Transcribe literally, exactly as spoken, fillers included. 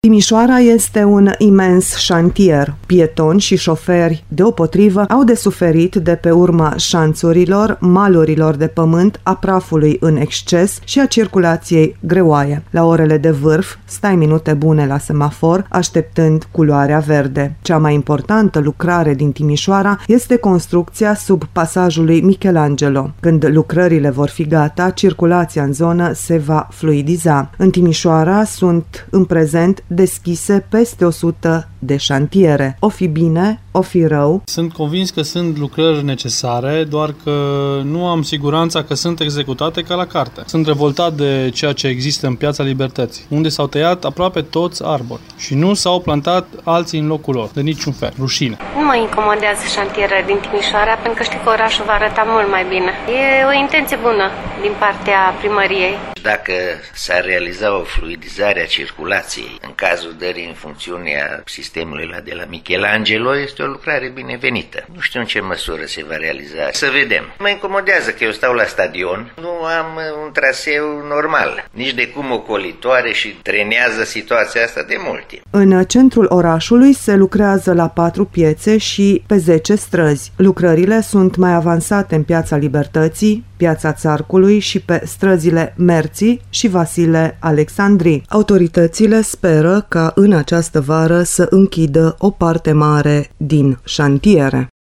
Timișoara este un imens șantier. Pietoni și șoferi, deopotrivă, au de suferit de pe urma șanțurilor, malurilor de pământ, a prafului în exces și a circulației greoaie. La orele de vârf, stai minute bune la semafor, așteptând culoarea verde. Cea mai importantă lucrare din Timișoara este construcția sub pasajului Michelangelo. Când lucrările vor fi gata, circulația în zonă se va fluidiza. În Timișoara sunt în prezent deschise peste o sută de șantiere. O fi bine, o fi rău. Sunt convins că sunt lucrări necesare, doar că nu am siguranța că sunt executate ca la carte. Sunt revoltat de ceea ce există în Piața Libertății, unde s-au tăiat aproape toți arbori și nu s-au plantat alții în locul lor, de niciun fel. Rușine. Nu mă incomodează șantierele din Timișoara, pentru că știu că orașul va arăta mult mai bine. E o intenție bună din partea primăriei. Dacă s-ar realiza o fluidizare a circulației în cazul dării în funcțiune a sistemului la de la Michelangelo, este o lucrare binevenită. Nu știu în ce măsură se va realiza. Să vedem. Mă incomodează că eu stau la stadion, nu am un traseu normal, nici de cum ocolitoare și trenează situația asta de mult timp. În centrul orașului se lucrează la patru piețe și pe zece străzi. Lucrările sunt mai avansate în Piața Libertății, Piața Țarcului și pe străzile Merții și Vasile Alexandri. Autoritățile speră ca în această vară să închidă o parte mare din șantiere.